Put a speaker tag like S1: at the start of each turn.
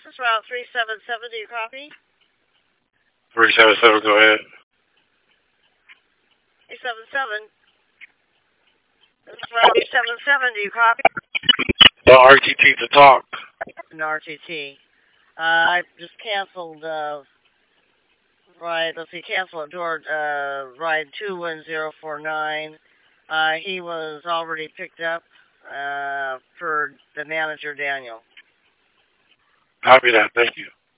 S1: This is Route 377. Do you copy?
S2: 377, go ahead.
S1: 377. This is Route 377. Do you copy?
S2: RTT to talk.
S1: An RTT. I just canceled, let's see, cancel door, ride 21049. He was already picked up, for the manager, Daniel.
S2: Copy that. Thank you.